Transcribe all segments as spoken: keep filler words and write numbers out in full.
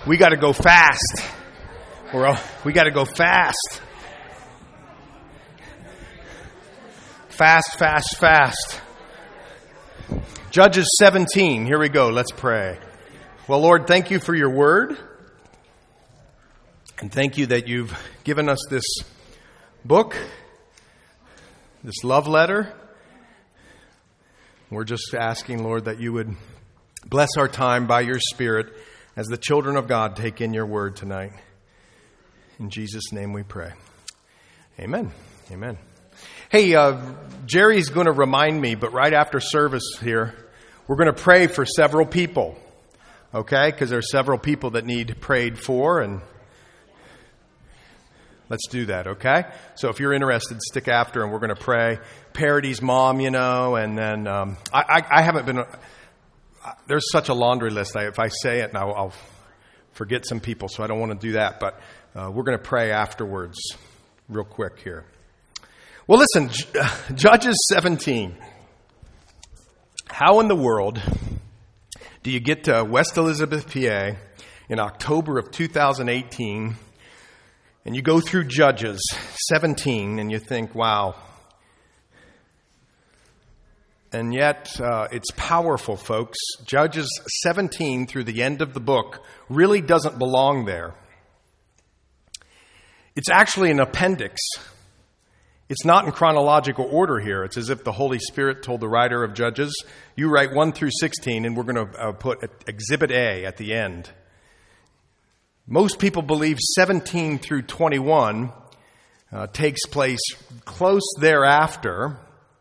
We got to go fast. We're all, we got to go fast. Fast, fast, fast. Judges seventeen. Here we go. Let's pray. Well, Lord, thank you for your word. And thank you that you've given us this book, this love letter. We're just asking, Lord, that you would bless our time by your Spirit as the children of God take in your word tonight. In Jesus' name we pray. Amen. Amen. Hey, uh, Jerry's going to remind me, but right after service here, we're going to pray for several people. Okay? Because there are several people that need prayed for, and let's do that, okay? So if you're interested, stick after, and we're going to pray. Parody's mom, you know, and then um, I, I, I haven't been... There's such a laundry list. I, if I say it, I'll, I'll forget some people, so I don't want to do that. But uh, we're going to pray afterwards real quick here. Well, listen, J- Judges seventeen. How in the world do you get to West Elizabeth, P A in October of two thousand eighteen, and you go through Judges seventeen, and you think, wow. And yet, uh, it's powerful, folks. Judges seventeen through the end of the book really doesn't belong there. It's actually an appendix. It's not in chronological order here. It's as if the Holy Spirit told the writer of Judges, you write one through sixteen, and we're going to uh, put Exhibit A at the end. Most people believe seventeen through twenty-one uh, takes place close thereafter.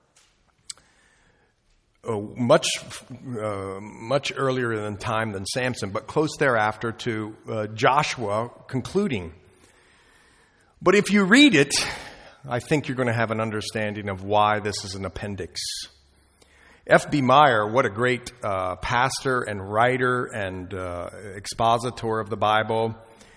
Uh, much uh, much earlier in time than Samson, but close thereafter to uh, Joshua concluding. But if you read it, I think you're going to have an understanding of why this is an appendix. F B Meyer, what a great uh, pastor and writer and uh, expositor of the Bible.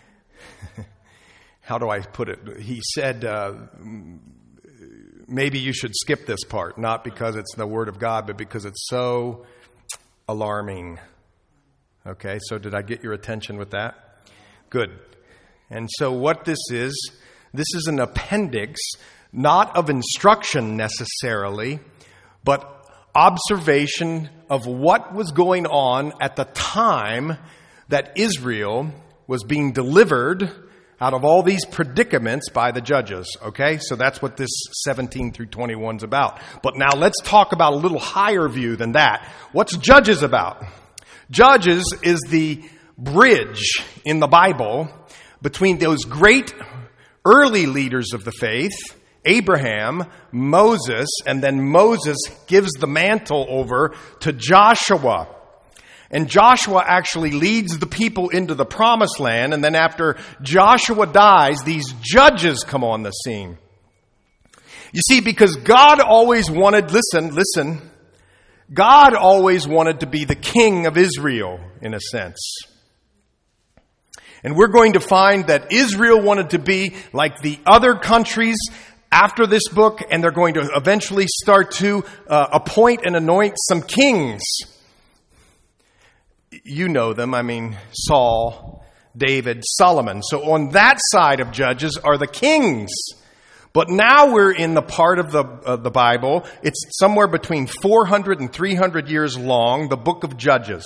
How do I put it? He said... Uh, Maybe you should skip this part, not because it's the Word of God, but because it's so alarming. Okay, so did I get your attention with that? Good. And so what this is, this is an appendix, not of instruction necessarily, but observation of what was going on at the time that Israel was being delivered out of all these predicaments by the judges, okay? So that's what this seventeen through twenty-one is about. But now let's talk about a little higher view than that. What's Judges about? Judges is the bridge in the Bible between those great early leaders of the faith, Abraham, Moses, and then Moses gives the mantle over to Joshua. And Joshua actually leads the people into the promised land. And then after Joshua dies, these judges come on the scene. You see, because God always wanted, listen, listen, God always wanted to be the king of Israel, in a sense. And we're going to find that Israel wanted to be like the other countries after this book, and they're going to eventually start to uh, appoint and anoint some kings. You know them. I mean, Saul, David, Solomon. So on that side of Judges are the kings. But now we're in the part of the of the Bible. It's somewhere between four hundred and three hundred years long, the book of Judges.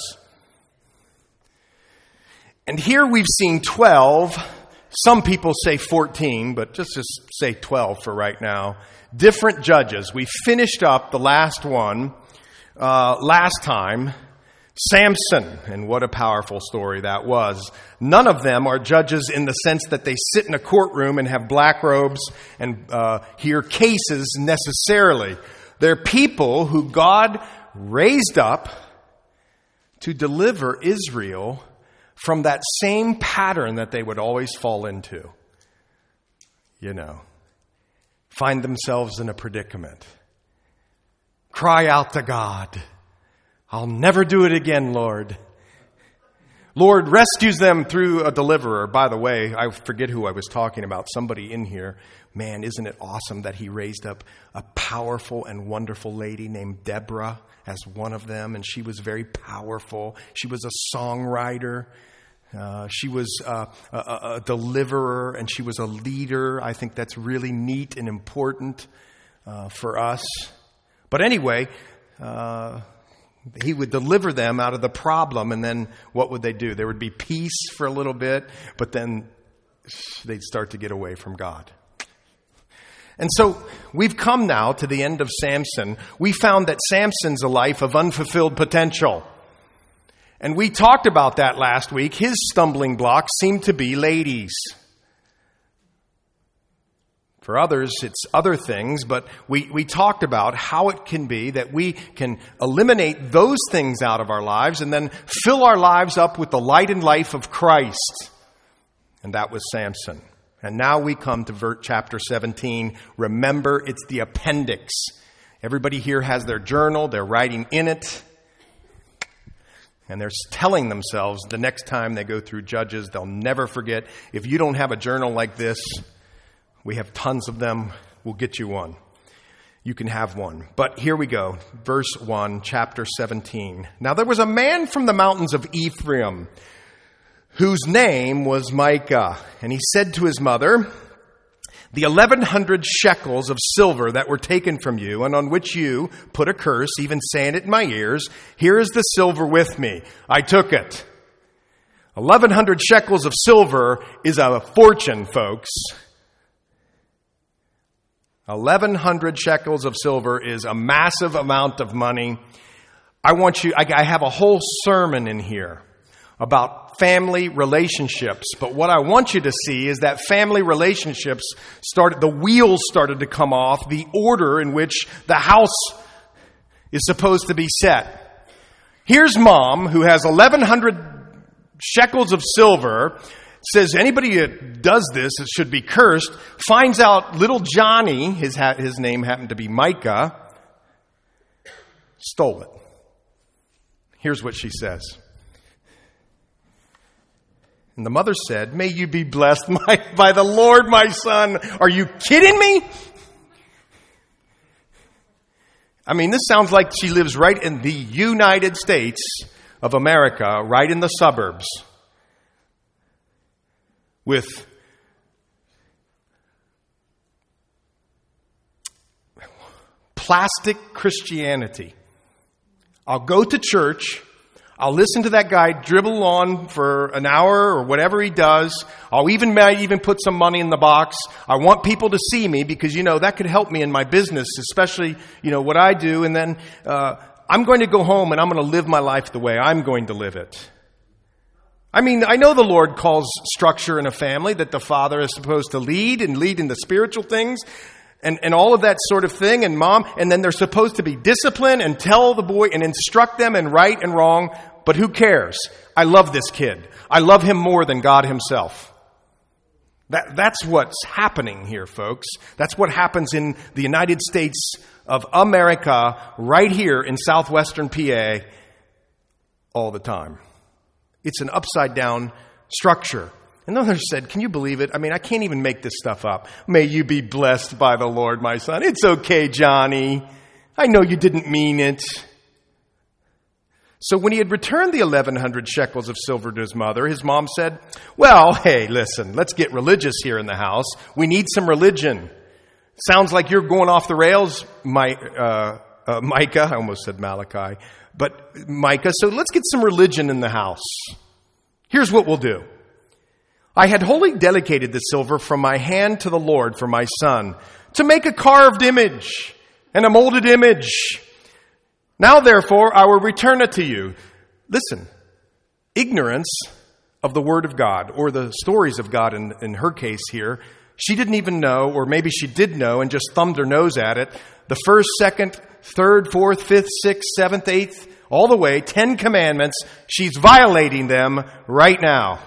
And here we've seen twelve. Some people say fourteen, but just, just say twelve for right now. Different judges. We finished up the last one uh, last time. Samson, and what a powerful story that was. None of them are judges in the sense that they sit in a courtroom and have black robes and uh, hear cases necessarily. They're people who God raised up to deliver Israel from that same pattern that they would always fall into. You know, find themselves in a predicament. Cry out to God. I'll never do it again, Lord. Lord rescues them through a deliverer. By the way, I forget who I was talking about. Somebody in here. Man, isn't it awesome that he raised up a powerful and wonderful lady named Deborah as one of them. And she was very powerful. She was a songwriter. Uh, she was uh, a, a deliverer, and she was a leader. I think that's really neat and important uh, for us. But anyway, uh, he would deliver them out of the problem, and then what would they do? There would be peace for a little bit, but then they'd start to get away from God. And so we've come now to the end of Samson. We found that Samson's a life of unfulfilled potential. And we talked about that last week. His stumbling blocks seem to be ladies. For others, it's other things, but we, we talked about how it can be that we can eliminate those things out of our lives and then fill our lives up with the light and life of Christ. And that was Samson. And now we come to ver- chapter seventeen. Remember, it's the appendix. Everybody here has their journal. They're writing in it. And they're telling themselves the next time they go through Judges, they'll never forget. If you don't have a journal like this, we have tons of them. We'll get you one. You can have one. But here we go. Verse one, chapter seventeen. Now there was a man from the mountains of Ephraim whose name was Micah. And he said to his mother, the eleven hundred shekels of silver that were taken from you, and on which you put a curse, even saying it in my ears, here is the silver with me. I took it. eleven hundred shekels of silver is a fortune, folks. eleven hundred shekels of silver is a massive amount of money. I want you, I, I have a whole sermon in here about family relationships. But what I want you to see is that family relationships started, the wheels started to come off, the order in which the house is supposed to be set. Here's mom, who has eleven hundred shekels of silver, says anybody that does this should be cursed, finds out little Johnny, his, ha- his name happened to be Micah, stole it. Here's what she says. And the mother said, may you be blessed my, by the Lord, my son. Are you kidding me? I mean, this sounds like she lives right in the United States of America, right in the suburbs, with plastic Christianity. I'll go to church. I'll listen to that guy dribble on for an hour or whatever he does. I'll even might even put some money in the box. I want people to see me because, you know, that could help me in my business, especially, you know, what I do. And then uh, I'm going to go home and I'm going to live my life the way I'm going to live it. I mean, I know the Lord calls structure in a family, that the father is supposed to lead and lead in the spiritual things. And, and all of that sort of thing, and mom, and then they're supposed to be disciplined and tell the boy and instruct them in right and wrong, but who cares? I love this kid. I love him more than God himself. That, that's what's happening here, folks. That's what happens in the United States of America, right here in southwestern P A, all the time. It's an upside down structure. And others said, can you believe it? I mean, I can't even make this stuff up. May you be blessed by the Lord, my son. It's okay, Johnny. I know you didn't mean it. So when he had returned the eleven hundred shekels of silver to his mother, his mom said, well, hey, listen, let's get religious here in the house. We need some religion. Sounds like you're going off the rails, my, uh, uh, Micah. I almost said Malachi. But Micah, so let's get some religion in the house. Here's what we'll do. I had wholly dedicated the silver from my hand to the Lord for my son, to make a carved image and a molded image. Now, therefore, I will return it to you. Listen, ignorance of the Word of God, or the stories of God in, in her case here, she didn't even know, or maybe she did know and just thumbed her nose at it. The first, second, third, fourth, fifth, sixth, seventh, eighth, all the way, ten commandments, she's violating them right now.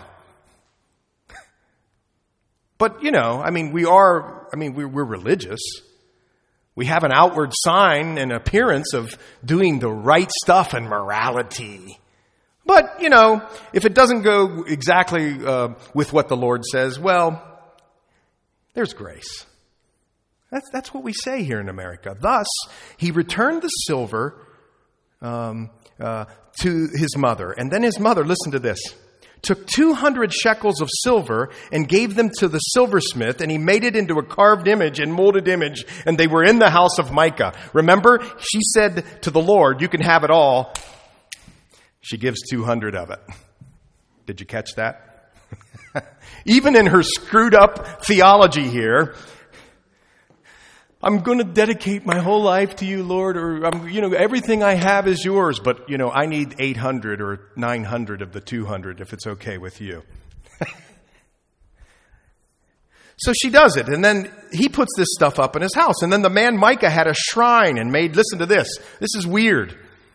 But, you know, I mean, we are, I mean, we're, we're religious. We have an outward sign and appearance of doing the right stuff and morality. But, you know, if it doesn't go exactly uh, with what the Lord says, well, there's grace. That's, that's what we say here in America. Thus, he returned the silver um, uh, to his mother. And then his mother, listen to this, took two hundred shekels of silver and gave them to the silversmith, and he made it into a carved image and molded image, and they were in the house of Micah. Remember, she said to the Lord, you can have it all. She gives two hundred of it. Did you catch that? Even in her screwed up theology here, I'm going to dedicate my whole life to you, Lord, or, I'm, you know, everything I have is yours, but, you know, I need eight hundred or nine hundred of the two hundred if it's okay with you. So she does it, and then he puts this stuff up in his house. And then the man Micah had a shrine and made, listen to this, this is weird.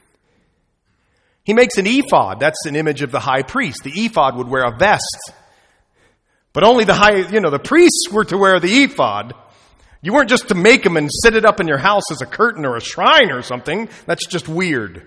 He makes an ephod. That's an image of the high priest. The ephod would wear a vest. But only the high, you know, the priests were to wear the ephod. You weren't just to make them and set it up in your house as a curtain or a shrine or something. That's just weird.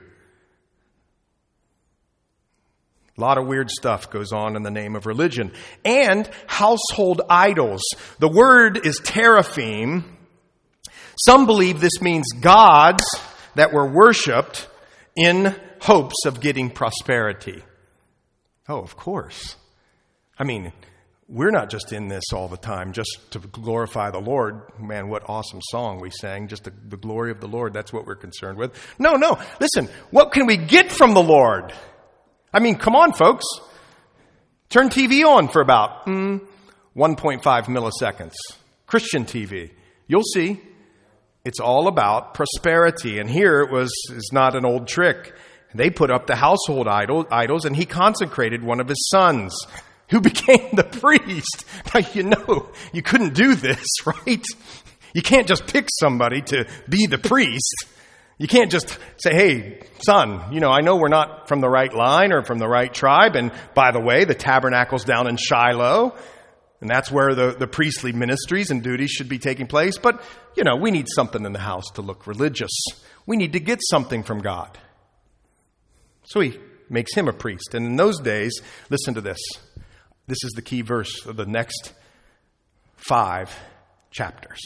A lot of weird stuff goes on in the name of religion. And household idols. The word is teraphim. Some believe this means gods that were worshipped in hopes of getting prosperity. Oh, of course. I mean, we're not just in this all the time just to glorify the Lord. Man, what awesome song we sang. Just the, the glory of the Lord. That's what we're concerned with. No, no. Listen, what can we get from the Lord? I mean, come on, folks. Turn T V on for about mm, one point five milliseconds. Christian T V. You'll see. It's all about prosperity. And here it was, is not an old trick. They put up the household idol, idols, and he consecrated one of his sons, who became the priest. Now, you know, you couldn't do this, right? You can't just pick somebody to be the priest. You can't just say, hey, son, you know, I know we're not from the right line or from the right tribe. And by the way, the tabernacle's down in Shiloh. And that's where the, the priestly ministries and duties should be taking place. But, you know, we need something in the house to look religious. We need to get something from God. So he makes him a priest. And in those days, listen to this. This is the key verse of the next five chapters.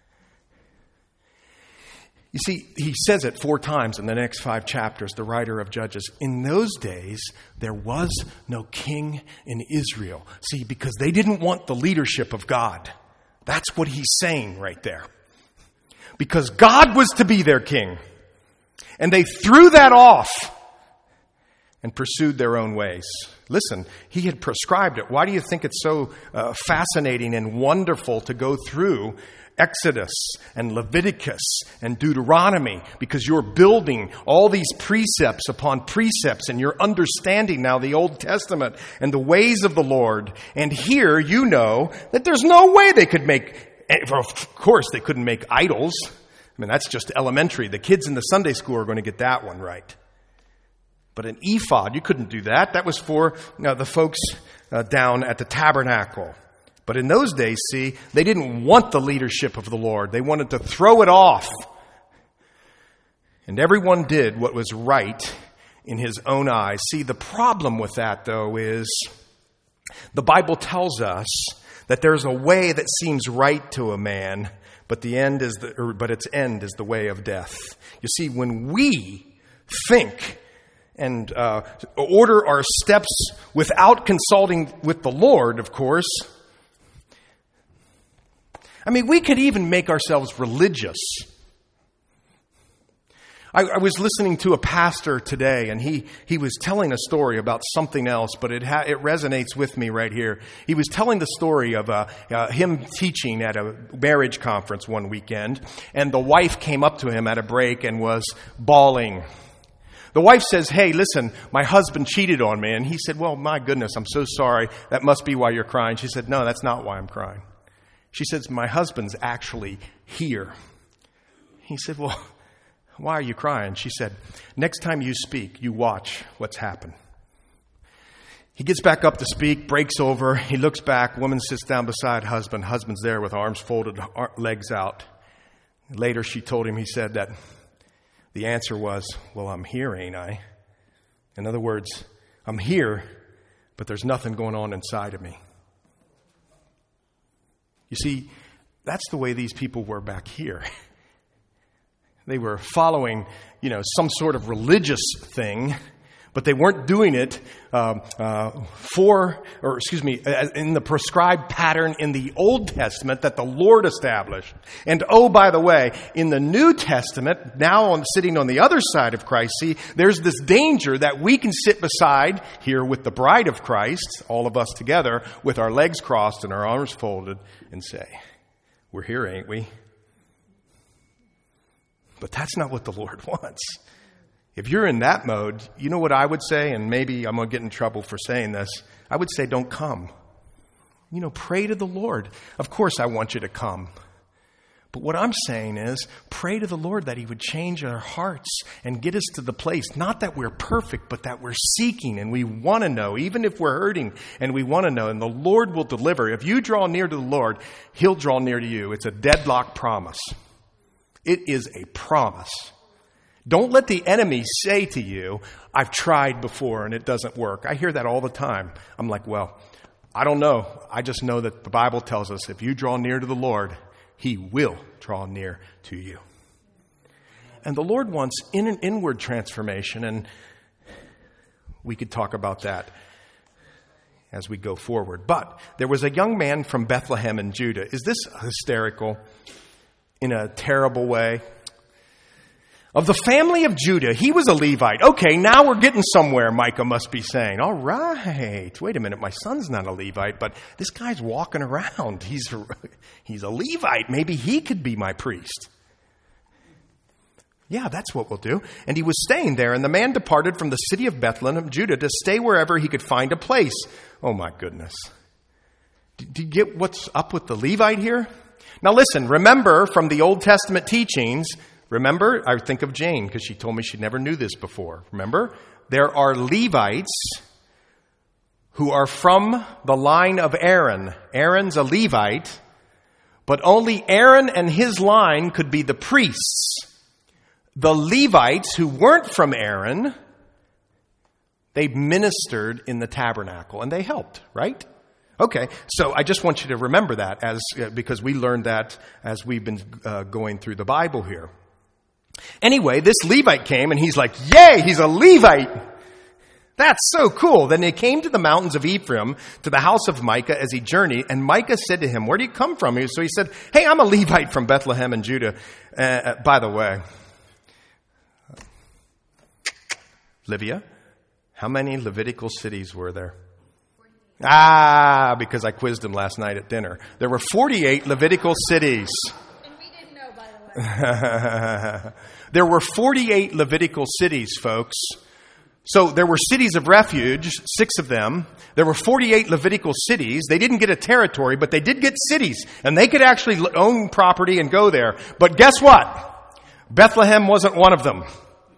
You see, he says it four times in the next five chapters, the writer of Judges. In those days, there was no king in Israel. See, because they didn't want the leadership of God. That's what he's saying right there. Because God was to be their king. And they threw that off and pursued their own ways. Listen, he had prescribed it. Why do you think it's so uh, fascinating and wonderful to go through Exodus and Leviticus and Deuteronomy? Because you're building all these precepts upon precepts, and you're understanding now the Old Testament and the ways of the Lord. And here you know that there's no way they could make, of course they couldn't make idols. I mean, that's just elementary. The kids in the Sunday school are going to get that one right. But an ephod, you couldn't do that. That was for you know, the folks uh, down at the tabernacle. But in those days, see, they didn't want the leadership of the Lord. They wanted to throw it off. And everyone did what was right in his own eyes. See, the problem with that, though, is the Bible tells us that there's a way that seems right to a man, but the end is the, or, but its end is the way of death. You see, when we think and uh, order our steps without consulting with the Lord, of course. I mean, we could even make ourselves religious. I, I was listening to a pastor today, and he, he was telling a story about something else, but it ha- it resonates with me right here. He was telling the story of uh, uh, him teaching at a marriage conference one weekend, and the wife came up to him at a break and was bawling. The wife says, hey, listen, my husband cheated on me. And he said, well, my goodness, I'm so sorry. That must be why you're crying. She said, no, that's not why I'm crying. She says, my husband's actually here. He said, well, why are you crying? She said, next time you speak, you watch what's happened. He gets back up to speak, breaks over. He looks back. Woman sits down beside husband. Husband's there with arms folded, legs out. Later, she told him, he said that the answer was, well, I'm here, ain't I? In other words, I'm here, but there's nothing going on inside of me. You see, that's the way these people were back here. They were following, you know, some sort of religious thing, But they weren't doing it um, uh, for, or excuse me, in the prescribed pattern in the Old Testament that the Lord established. And oh, by the way, in the New Testament, now I'm sitting on the other side of Christ, see, there's this danger that we can sit beside here with the bride of Christ, all of us together, with our legs crossed and our arms folded, and say, we're here, ain't we? But that's not what the Lord wants. If you're in that mode, you know what I would say, and maybe I'm going to get in trouble for saying this. I would say don't come. You know, pray to the Lord. Of course I want you to come. But what I'm saying is pray to the Lord that He would change our hearts and get us to the place, not that we're perfect, but that we're seeking and we want to know, even if we're hurting and we want to know, and the Lord will deliver. If you draw near to the Lord, He'll draw near to you. It's a deadlock promise. It is a promise. Don't let the enemy say to you, I've tried before and it doesn't work. I hear that all the time. I'm like, well, I don't know. I just know that the Bible tells us if you draw near to the Lord, He will draw near to you. And the Lord wants in an inward transformation, and we could talk about that as we go forward. But there was a young man from Bethlehem in Judah. Is this hysterical in a terrible way? Of the family of Judah, he was a Levite. Okay, now we're getting somewhere, Micah must be saying. All right, wait a minute, my son's not a Levite, but this guy's walking around. He's a, he's a Levite. Maybe he could be my priest. Yeah, that's what we'll do. And he was staying there, and the man departed from the city of Bethlehem, Judah, to stay wherever he could find a place. Oh my goodness. Do you get what's up with the Levite here? Now listen, remember from the Old Testament teachings, remember, I think of Jane because she told me she never knew this before. Remember, there are Levites who are from the line of Aaron. Aaron's a Levite, but only Aaron and his line could be the priests. The Levites who weren't from Aaron, they ministered in the tabernacle and they helped, right? Okay, so I just want you to remember that as uh, because we learned that as we've been uh, going through the Bible here. Anyway, this Levite came and he's like, yay, he's a Levite. That's so cool. Then they came to the mountains of Ephraim, to the house of Micah as he journeyed. And Micah said to him, where do you come from? So he said, hey, I'm a Levite from Bethlehem in Judah. Uh, uh, by the way, Livia, how many Levitical cities were there? Ah, because I quizzed him last night at dinner. There were forty-eight Levitical cities. And we didn't know, by the way. There were forty-eight Levitical cities, folks. So there were cities of refuge, six of them. There were forty-eight Levitical cities. They didn't get a territory, but they did get cities. And they could actually own property and go there. But guess what? Bethlehem wasn't one of them.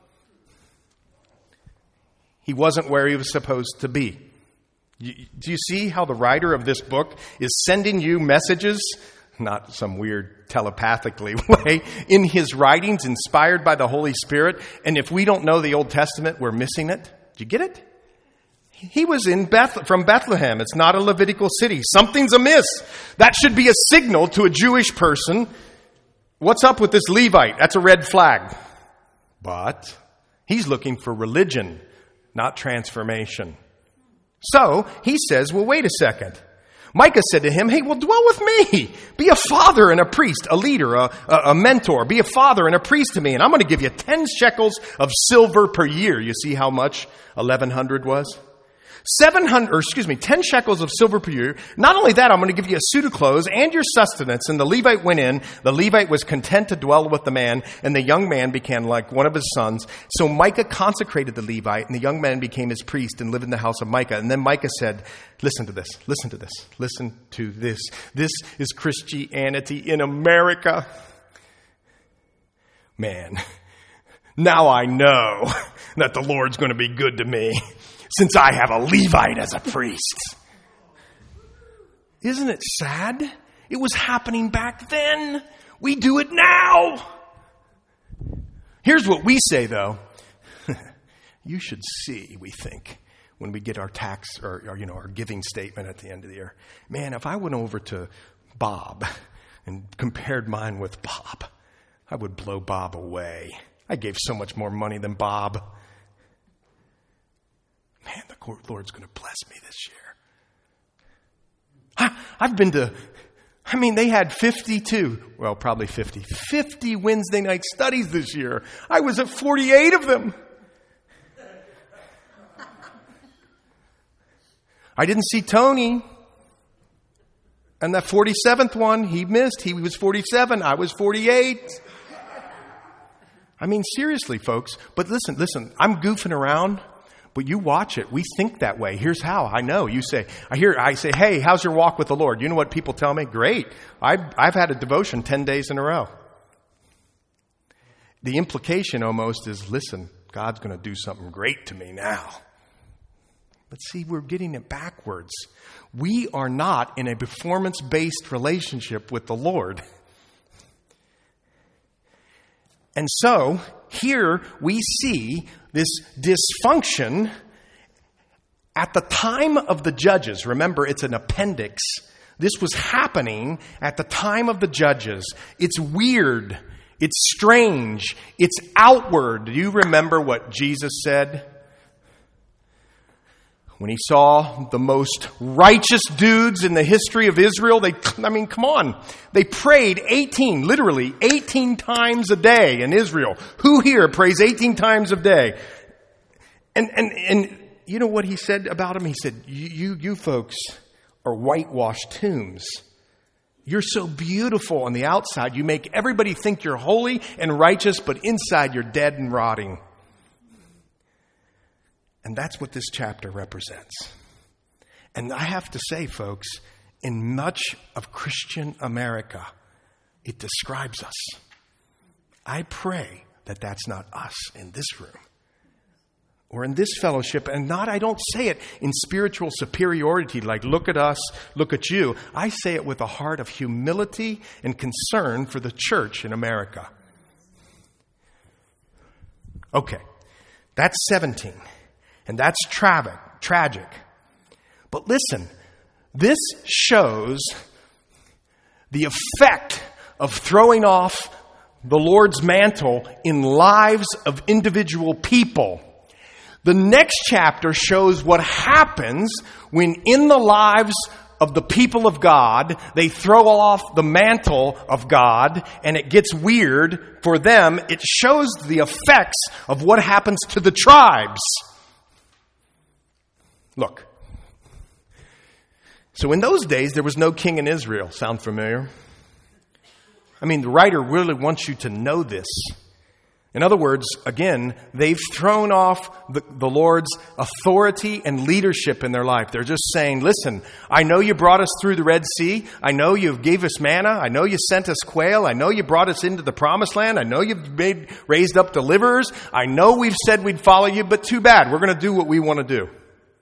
He wasn't where he was supposed to be. Do you see how the writer of this book is sending you messages, not some weird telepathically way, in his writings inspired by the Holy Spirit? And if we don't know the Old Testament, we're missing it. Do you get it? He was in Beth, from Bethlehem. It's not a Levitical city. Something's amiss. That should be a signal to a Jewish person. What's up with this Levite? That's a red flag. But he's looking for religion, not transformation. So he says, well, wait a second. Micah said to him, hey, well, dwell with me. Be a father and a priest, a leader, a, a, a mentor. Be a father and a priest to me. And I'm going to give you ten shekels of silver per year. You see how much eleven hundred was? seven hundred, or excuse me, ten shekels of silver per year. Not only that, I'm going to give you a suit of clothes and your sustenance. And the Levite went in. The Levite was content to dwell with the man, and the young man became like one of his sons. So Micah consecrated the Levite, and the young man became his priest and lived in the house of Micah. And then Micah said, listen to this, listen to this, listen to this. This is Christianity in America. Man, now I know that the Lord's going to be good to me, since I have a Levite as a priest. Isn't it sad? It was happening back then. We do it now. Here's what we say, though. You should see, we think, when we get our tax or, or, you know, our giving statement at the end of the year. Man, if I went over to Bob and compared mine with Bob, I would blow Bob away. I gave so much more money than Bob. Man, the Lord's going to bless me this year. I've been to, I mean, they had fifty-two, well, probably fifty, fifty Wednesday night studies this year. I was at forty-eight of them. I didn't see Tony. And that forty-seventh one, he missed. He was forty-seven. I was forty-eight. I mean, seriously, folks. But listen, listen, I'm goofing around, but you watch it. We think that way. Here's how. I know. You say, I hear, I say, hey, how's your walk with the Lord? You know what people tell me? Great. I've, I've had a devotion ten days in a row. The implication almost is, listen, God's going to do something great to me now. But see, we're getting it backwards. We are not in a performance-based relationship with the Lord. And so, here we see this dysfunction at the time of the judges. Remember, it's an appendix. This was happening at the time of the judges. It's weird. It's strange. It's outward. Do you remember what Jesus said? When he saw the most righteous dudes in the history of Israel, they, I mean, come on. They prayed eighteen, literally eighteen times a day in Israel. Who here prays eighteen times a day? And, and, and you know what he said about them? He said, you, you, you folks are whitewashed tombs. You're so beautiful on the outside. You make everybody think you're holy and righteous, but inside you're dead and rotting. And that's what this chapter represents. And I have to say, folks, in much of Christian America, it describes us. I pray that that's not us in this room or in this fellowship. And not, I don't say it in spiritual superiority, like look at us, look at you. I say it with a heart of humility and concern for the church in America. Okay, that's seventeen. And that's tragic, tragic. But listen, this shows the effect of throwing off the Lord's mantle in lives of individual people. The next chapter shows what happens when in the lives of the people of God, they throw off the mantle of God and it gets weird for them. It shows the effects of what happens to the tribes. Look, so in those days, there was no king in Israel. Sound familiar? I mean, the writer really wants you to know this. In other words, again, they've thrown off the, the Lord's authority and leadership in their life. They're just saying, listen, I know you brought us through the Red Sea. I know you gave us manna. I know you sent us quail. I know you brought us into the promised land. I know you've made, raised up deliverers. I know we've said we'd follow you, but too bad. We're going to do what we want to do.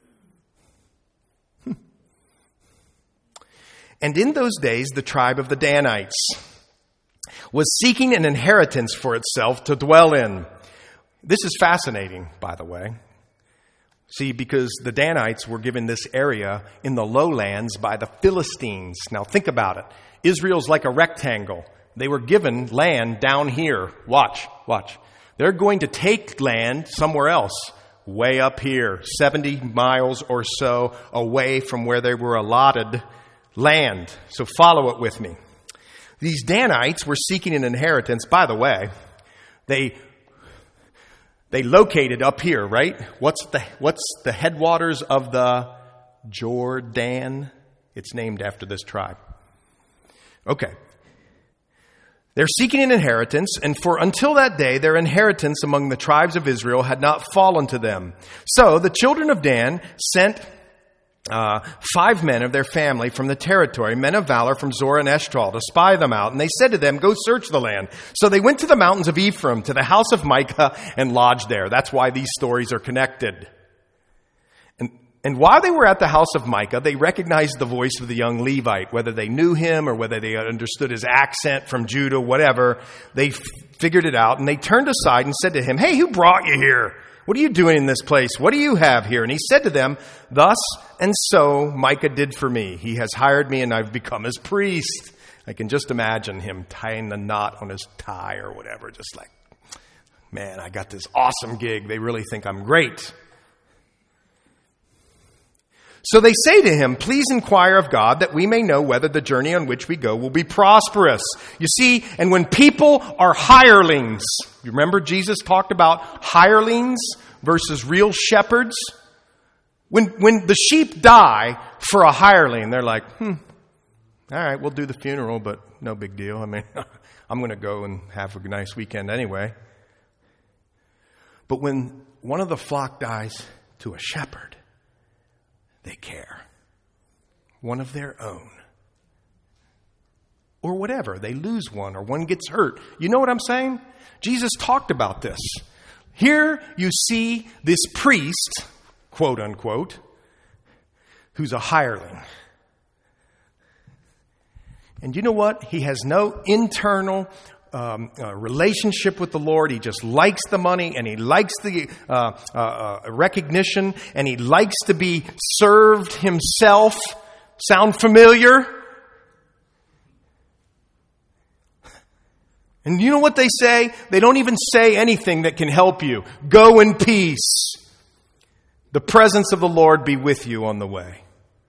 And in those days, the tribe of the Danites was seeking an inheritance for itself to dwell in. This is fascinating, by the way. See, because the Danites were given this area in the lowlands by the Philistines. Now think about it. Israel's like a rectangle. They were given land down here. Watch, watch. They're going to take land somewhere else, way up here, seventy miles or so away from where they were allotted land. So follow it with me. These Danites were seeking an inheritance. By the way, they they located up here, right? What's the what's the headwaters of the Jordan? It's named after this tribe. Okay. They're seeking an inheritance, and for until that day, their inheritance among the tribes of Israel had not fallen to them. So the children of Dan sent Uh, five men of their family from the territory, men of valor from Zorah and Eshtaol, to spy them out. And they said to them, go search the land. So they went to the mountains of Ephraim, to the house of Micah, and lodged there. That's why these stories are connected. And, and while they were at the house of Micah, they recognized the voice of the young Levite, whether they knew him or whether they understood his accent from Judah, whatever. They f- figured it out, and they turned aside and said to him, hey, who brought you here? What are you doing in this place? What do you have here? And he said to them, thus and so Micah did for me. He has hired me and I've become his priest. I can just imagine him tying the knot on his tie or whatever. Just like, man, I got this awesome gig. They really think I'm great. So they say to him, please inquire of God that we may know whether the journey on which we go will be prosperous. You see, and when people are hirelings, you remember Jesus talked about hirelings versus real shepherds? When, when the sheep die for a hireling, they're like, hmm, all right, we'll do the funeral, but no big deal. I mean, I'm going to go and have a nice weekend anyway. But when one of the flock dies to a shepherd, they care. One of their own. Or whatever. They lose one or one gets hurt. You know what I'm saying? Jesus talked about this. Here you see this priest, quote unquote, who's a hireling. And you know what? He has no internal um, uh, relationship with the Lord. He just likes the money and he likes the uh, uh, uh, recognition and he likes to be served himself. Sound familiar? And you know what they say? They don't even say anything that can help you. Go in peace. The presence of the Lord be with you on the way.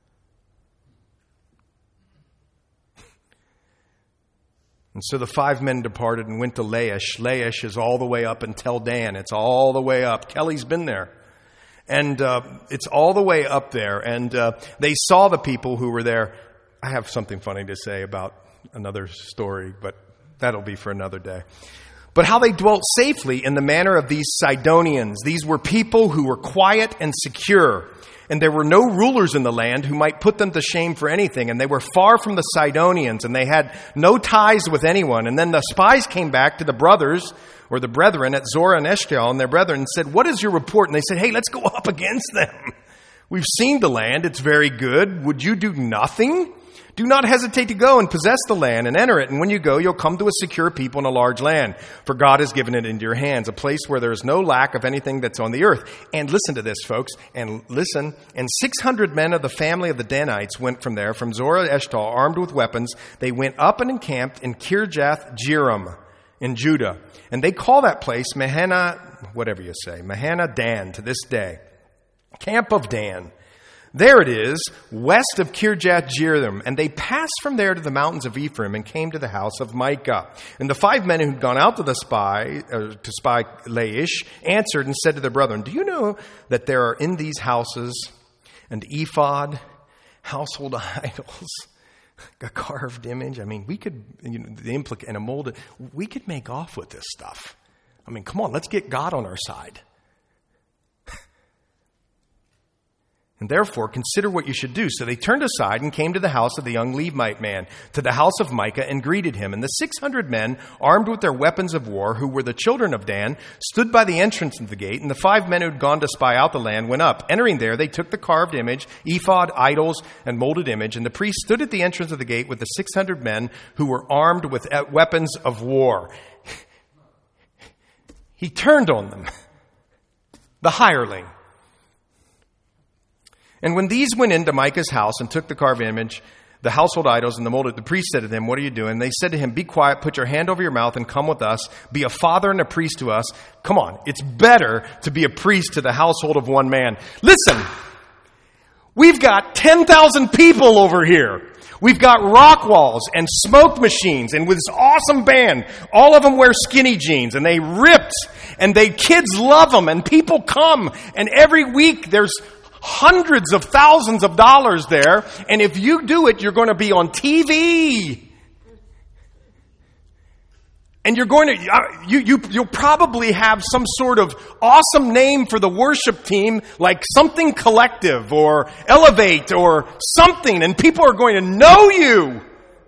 And so the five men departed and went to Laish. Laish is all the way up until Dan. It's all the way up. Kelly's been there. And uh, it's all the way up there. And uh, they saw the people who were there. I have something funny to say about another story, but that'll be for another day. But how they dwelt safely in the manner of these Sidonians. These were people who were quiet and secure. And there were no rulers in the land who might put them to shame for anything. And they were far from the Sidonians, and they had no ties with anyone. And then the spies came back to the brothers, or the brethren at Zorah and Eshtaol, and their brethren said, what is your report? And they said, hey, let's go up against them. We've seen the land. It's very good. Would you do nothing? Do not hesitate to go and possess the land and enter it. And when you go, you'll come to a secure people in a large land. For God has given it into your hands, a place where there is no lack of anything that's on the earth. And listen to this, folks. And listen. And six hundred men of the family of the Danites went from there, from Zorah Eshtaol, armed with weapons. They went up and encamped in Kirjath Jearim in Judah. And they call that place Mahana, whatever you say, Mahana Dan to this day. Camp of Dan. There it is, west of Kirjath Jearim. And they passed from there to the mountains of Ephraim and came to the house of Micah. And the five men who had gone out to the spy, uh, to spy Laish, answered and said to their brethren, do you know that there are in these houses an ephod, household idols, a carved image? I mean, we could, you know, the implica- and a molded, we could make off with this stuff. I mean, come on, let's get God on our side. And therefore, consider what you should do. So they turned aside and came to the house of the young Levite man, to the house of Micah, and greeted him. And the six hundred men, armed with their weapons of war, who were the children of Dan, stood by the entrance of the gate. And the five men who had gone to spy out the land went up. Entering there, they took the carved image, ephod, idols, and molded image. And the priest stood at the entrance of the gate with the six hundred men who were armed with weapons of war. He turned on them, the hireling. And when these went into Micah's house and took the carved image, the household idols and the molded, the priest said to them, what are you doing? They said to him, be quiet, put your hand over your mouth and come with us. Be a father and a priest to us. Come on, it's better to be a priest to the household of one man. Listen, we've got ten thousand people over here. We've got rock walls and smoke machines and with this awesome band. All of them wear skinny jeans and they ripped and they kids love them and people come and every week there's hundreds of thousands of dollars there, and if you do it, you're going to be on T V. And you're going to, you, you, you'll probably have some sort of awesome name for the worship team, like something collective or elevate or something, and people are going to know you.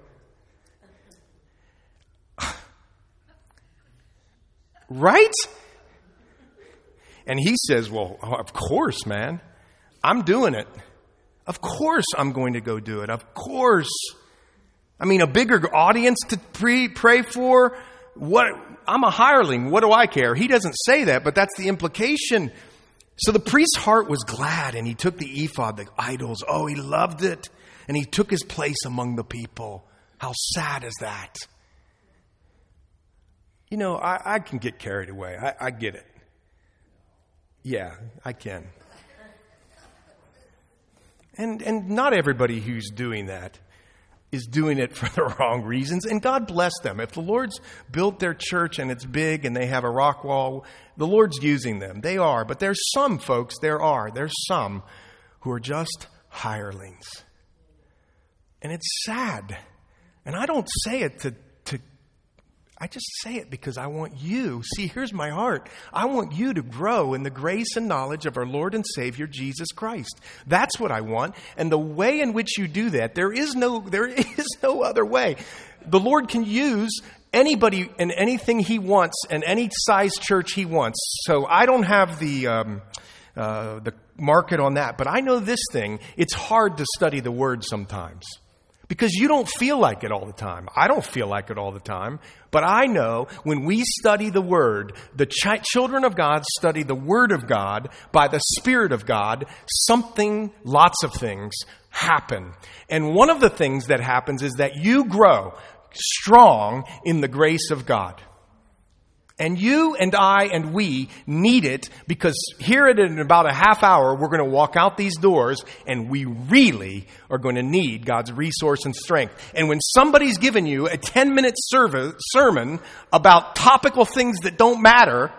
Right? And he says, well, of course, man. I'm doing it. Of course I'm going to go do it. Of course. I mean, a bigger audience to pre- pray for. What? I'm a hireling. What do I care? He doesn't say that, but that's the implication. So the priest's heart was glad, and he took the ephod, the idols. Oh, he loved it. And he took his place among the people. How sad is that? You know, I, I can get carried away. I, I get it. Yeah, I can. And, and not everybody who's doing that is doing it for the wrong reasons. And God bless them. If the Lord's built their church and it's big and they have a rock wall, the Lord's using them. They are. But there's some folks, there are. There's some who are just hirelings. And it's sad. And I don't say it to, to, I just say it because I want you. See, here's my heart. I want you to grow in the grace and knowledge of our Lord and Savior, Jesus Christ. That's what I want. And the way in which you do that, there is no, there is no other way. The Lord can use anybody and anything He wants and any size church He wants. So I don't have the, um, uh, the market on that. But I know this thing. It's hard to study the Word sometimes. Because you don't feel like it all the time. I don't feel like it all the time. But I know when we study the Word, the ch- children of God study the Word of God by the Spirit of God, something, lots of things happen. And one of the things that happens is that you grow strong in the grace of God. And you and I and we need it because here in about a half hour, we're going to walk out these doors and we really are going to need God's resource and strength. And when somebody's given you a ten-minute serv- sermon about topical things that don't matter,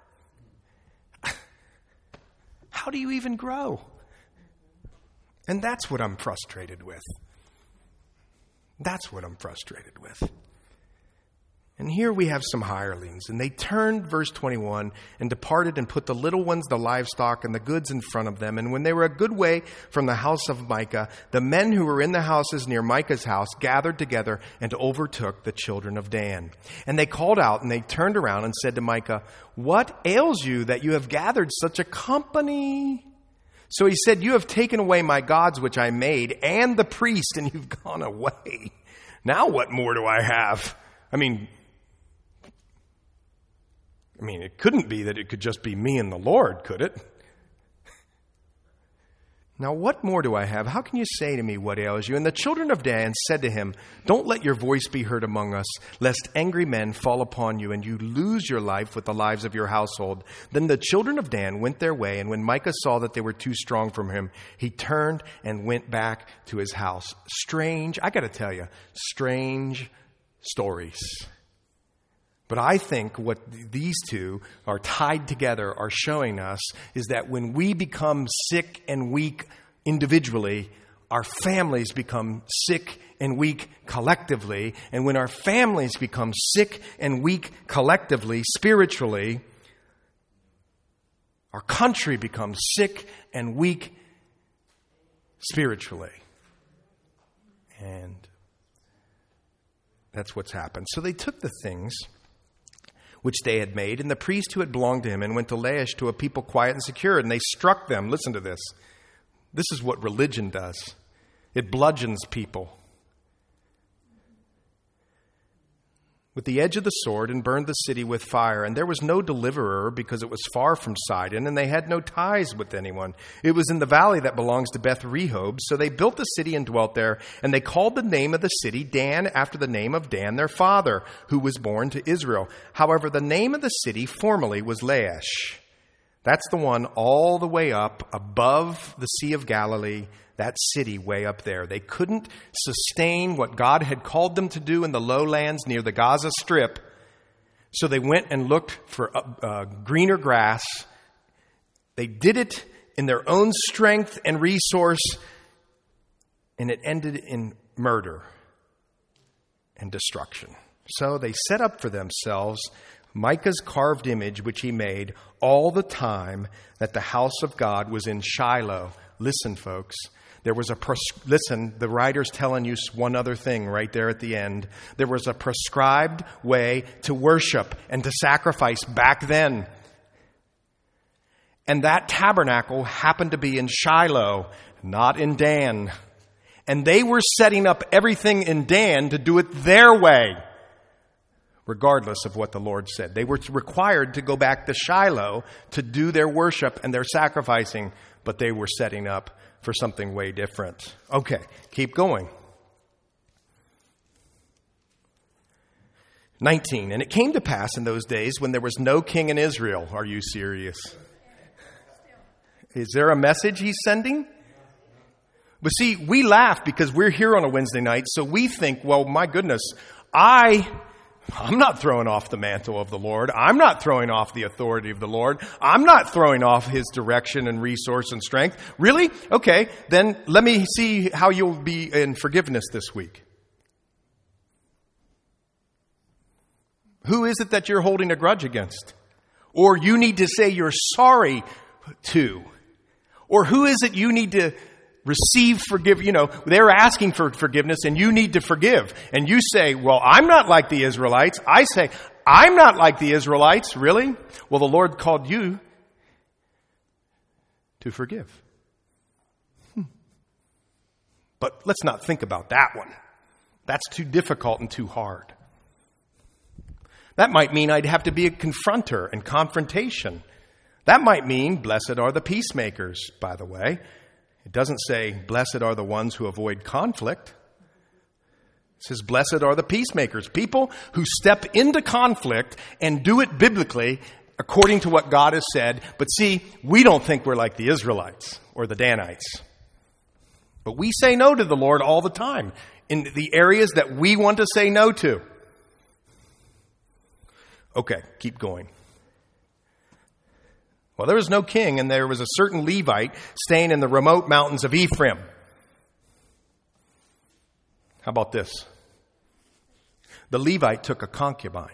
how do you even grow? And that's what I'm frustrated with. That's what I'm frustrated with. And here we have some hirelings. And they turned, verse twenty-one, and departed and put the little ones, the livestock, and the goods in front of them. And when they were a good way from the house of Micah, the men who were in the houses near Micah's house gathered together and overtook the children of Dan. And they called out and they turned around and said to Micah, "What ails you that you have gathered such a company?" So he said, "You have taken away my gods which I made and the priest, and you've gone away. Now what more do I have?" I mean... I mean, it couldn't be that it could just be me and the Lord, could it? Now, what more do I have? How can you say to me, what ails you? And the children of Dan said to him, "Don't let your voice be heard among us, lest angry men fall upon you and you lose your life with the lives of your household." Then the children of Dan went their way, and when Micah saw that they were too strong for him, he turned and went back to his house. Strange, I got to tell you, strange stories. But I think what these two are tied together are showing us is that when we become sick and weak individually, our families become sick and weak collectively. And when our families become sick and weak collectively, spiritually, our country becomes sick and weak spiritually. And that's what's happened. So they took the things which they had made, and the priest who had belonged to him, and went to Laish to a people quiet and secure, and they struck them. Listen to this. This is what religion does. It bludgeons people with the edge of the sword and burned the city with fire. And there was no deliverer because it was far from Sidon, and they had no ties with anyone. It was in the valley that belongs to Beth Rehob. So they built the city and dwelt there, and they called the name of the city Dan after the name of Dan their father, who was born to Israel. However, the name of the city formerly was Laish. That's the one all the way up above the Sea of Galilee, that city way up there. They couldn't sustain what God had called them to do in the lowlands near the Gaza Strip. So they went and looked for uh, uh, greener grass. They did it in their own strength and resource, and it ended in murder and destruction. So they set up for themselves Micah's carved image, which he made all the time that the house of God was in Shiloh. Listen, folks. There was a, pres- listen, the writer's telling you one other thing right there at the end. There was a prescribed way to worship and to sacrifice back then. And that tabernacle happened to be in Shiloh, not in Dan. And they were setting up everything in Dan to do it their way, regardless of what the Lord said. They were required to go back to Shiloh to do their worship and their sacrificing, but they were setting up for something way different. Okay, keep going. nineteen, and it came to pass in those days when there was no king in Israel. Are you serious? Is there a message he's sending? But see, we laugh because we're here on a Wednesday night, so we think, well, my goodness, I, I'm not throwing off the mantle of the Lord. I'm not throwing off the authority of the Lord. I'm not throwing off His direction and resource and strength. Really? Okay, then let me see how you'll be in forgiveness this week. Who is it that you're holding a grudge against? Or you need to say you're sorry to? Or who is it you need to receive forgive, you know, they're asking for forgiveness and you need to forgive. And you say, well, I'm not like the Israelites. I say, I'm not like the Israelites. Really? Well, the Lord called you to forgive. Hmm. But let's not think about that one. That's too difficult and too hard. That might mean I'd have to be a confronter and confrontation. That might mean blessed are the peacemakers, by the way. It doesn't say, blessed are the ones who avoid conflict. It says, blessed are the peacemakers, people who step into conflict and do it biblically according to what God has said. But see, we don't think we're like the Israelites or the Danites. But we say no to the Lord all the time in the areas that we want to say no to. Okay, keep going. Well, there was no king, and there was a certain Levite staying in the remote mountains of Ephraim. How about this? The Levite took a concubine.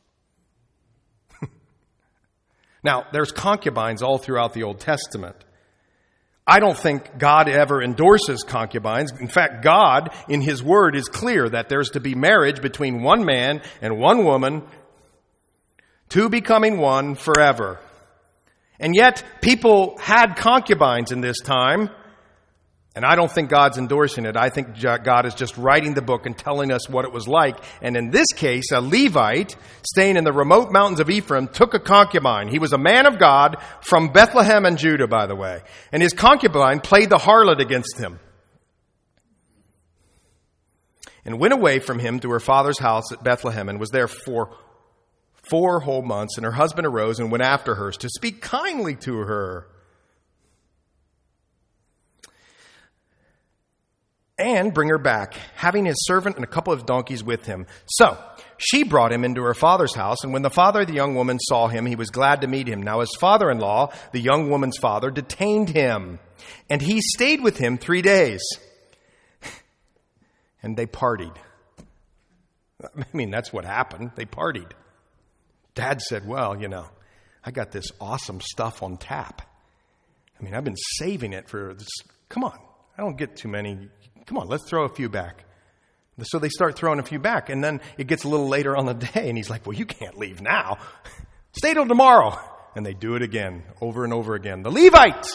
Now, there's concubines all throughout the Old Testament. I don't think God ever endorses concubines. In fact, God, in His Word, is clear that there's to be marriage between one man and one woman, two becoming one forever. And yet, people had concubines in this time, and I don't think God's endorsing it. I think God is just writing the book and telling us what it was like. And in this case, a Levite, staying in the remote mountains of Ephraim, took a concubine. He was a man of God from Bethlehem and Judah, by the way. And his concubine played the harlot against him and went away from him to her father's house at Bethlehem and was there for Four whole months, and her husband arose and went after her to speak kindly to her. And bring her back, having his servant and a couple of donkeys with him. So she brought him into her father's house, and when the father of the young woman saw him, he was glad to meet him. Now his father-in-law, the young woman's father, detained him, and he stayed with him three days. And they partied. I mean, that's what happened. They partied. Dad said, well, you know, I got this awesome stuff on tap. I mean, I've been saving it for this. Come on, I don't get too many. Come on, let's throw a few back. So they start throwing a few back, and then it gets a little later on the day, and he's like, well, you can't leave now. Stay till tomorrow. And they do it again, over and over again. The Levites.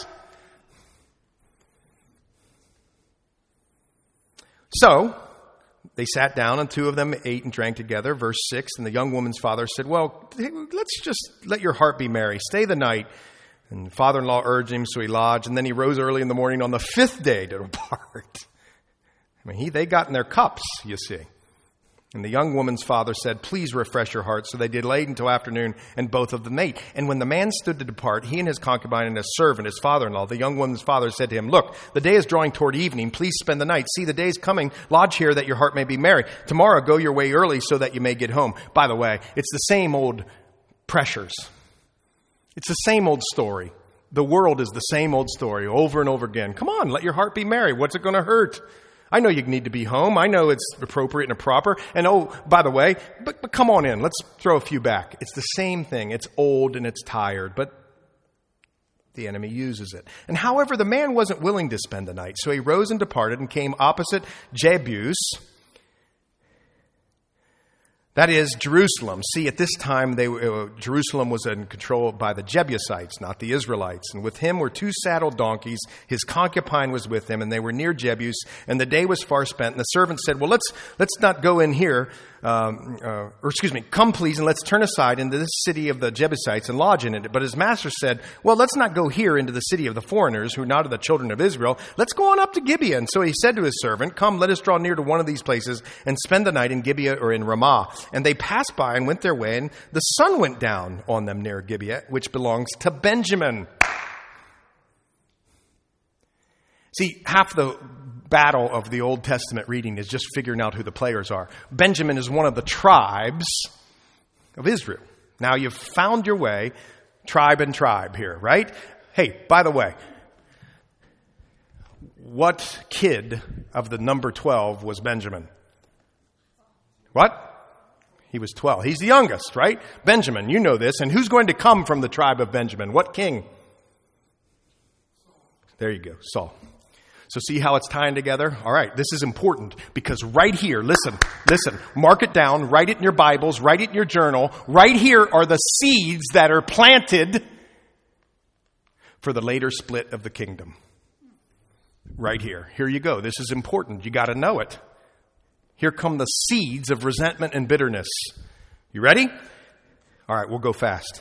So they sat down, and two of them ate and drank together. Verse six, and the young woman's father said, well, let's just let your heart be merry. Stay the night. And the father-in-law urged him, so he lodged. And then he rose early in the morning on the fifth day to depart. I mean, he, they got in their cups, you see. And the young woman's father said, please refresh your heart. So they delayed until afternoon, and both of them ate. And when the man stood to depart, he and his concubine and his servant, his father-in-law, the young woman's father said to him, look, the day is drawing toward evening. Please spend the night. See, the day is coming. Lodge here that your heart may be merry. Tomorrow go your way early so that you may get home. By the way, it's the same old pressures. It's the same old story. The world is the same old story over and over again. Come on, let your heart be merry. What's it going to hurt? I know you need to be home. I know it's appropriate and proper. And oh, by the way, but, but come on in. Let's throw a few back. It's the same thing. It's old and it's tired, but the enemy uses it. And however, the man wasn't willing to spend the night. So he rose and departed and came opposite Jebus. That is Jerusalem. See, at this time, they uh, Jerusalem was in control by the Jebusites, not the Israelites. And with him were two saddled donkeys. His concubine was with him, and they were near Jebus. And the day was far spent. And the servant said, well, let's let's not go in here. Um, uh, or excuse me, come please, and let's turn aside into this city of the Jebusites and lodge in it. But his master said, well, let's not go here into the city of the foreigners who are not of the children of Israel. Let's go on up to Gibeah. And so he said to his servant, come, let us draw near to one of these places and spend the night in Gibeah or in Ramah. And they passed by and went their way, and the sun went down on them near Gibeah, which belongs to Benjamin. See, half the battle of the Old Testament reading is just figuring out who the players are. Benjamin is one of the tribes of Israel. Now you've found your way, tribe and tribe here, right? Hey, by the way, what kid of the number twelve was Benjamin? What? He was twelve. He's the youngest, right? Benjamin, you know this. And who's going to come from the tribe of Benjamin? What king? There you go, Saul. So see how it's tying together? All right, this is important because right here, listen, listen, mark it down, write it in your Bibles, write it in your journal. Right here are the seeds that are planted for the later split of the kingdom. Right here. Here you go. This is important. You got to know it. Here come the seeds of resentment and bitterness. You ready? All right, we'll go fast.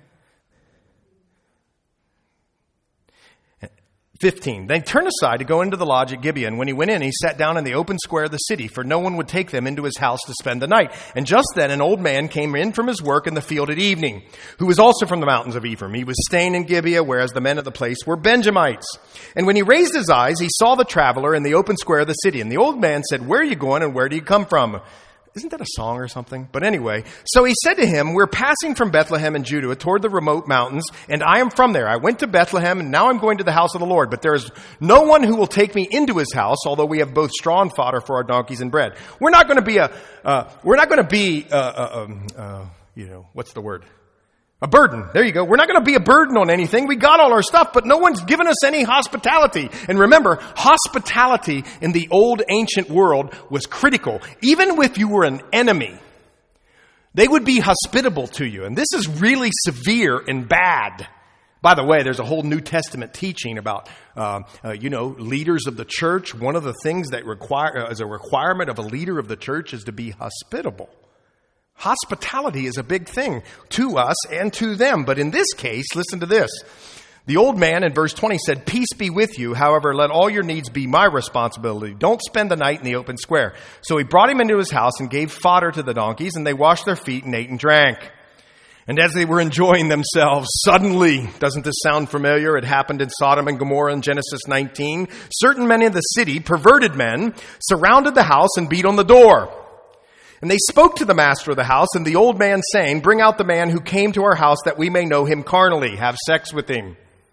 fifteen. They turned aside to go into the lodge at Gibeon. When he went in, he sat down in the open square of the city, for no one would take them into his house to spend the night. And just then an old man came in from his work in the field at evening, who was also from the mountains of Ephraim. He was staying in Gibeah, whereas the men of the place were Benjamites. And when he raised his eyes, he saw the traveler in the open square of the city. And the old man said, "Where are you going and where do you come from?" Isn't that a song or something? But anyway, so he said to him, "We're passing from Bethlehem in Judah toward the remote mountains, and I am from there. I went to Bethlehem, and now I'm going to the house of the Lord. But there is no one who will take me into his house, although we have both straw and fodder for our donkeys and bread." We're not going to be a, uh, we're not going to be, uh, uh, um, uh, you know, what's the word? A burden. There you go. We're not going to be a burden on anything. We got all our stuff, but no one's given us any hospitality. And remember, hospitality in the old ancient world was critical. Even if you were an enemy, they would be hospitable to you. And this is really severe and bad. By the way, there's a whole New Testament teaching about, uh, uh, you know, leaders of the church. One of the things that require, uh, as a requirement of a leader of the church is to be hospitable. Hospitality is a big thing to us and to them. But in this case, listen to this. The old man in verse twenty said, "Peace be with you. However, let all your needs be my responsibility. Don't spend the night in the open square." So he brought him into his house and gave fodder to the donkeys, and they washed their feet and ate and drank. And as they were enjoying themselves, suddenly, doesn't this sound familiar? It happened in Sodom and Gomorrah in Genesis nineteen. Certain men in the city, perverted men, surrounded the house and beat on the door. And they spoke to the master of the house and the old man, saying, "Bring out the man who came to our house, that we may know him carnally, have sex with him."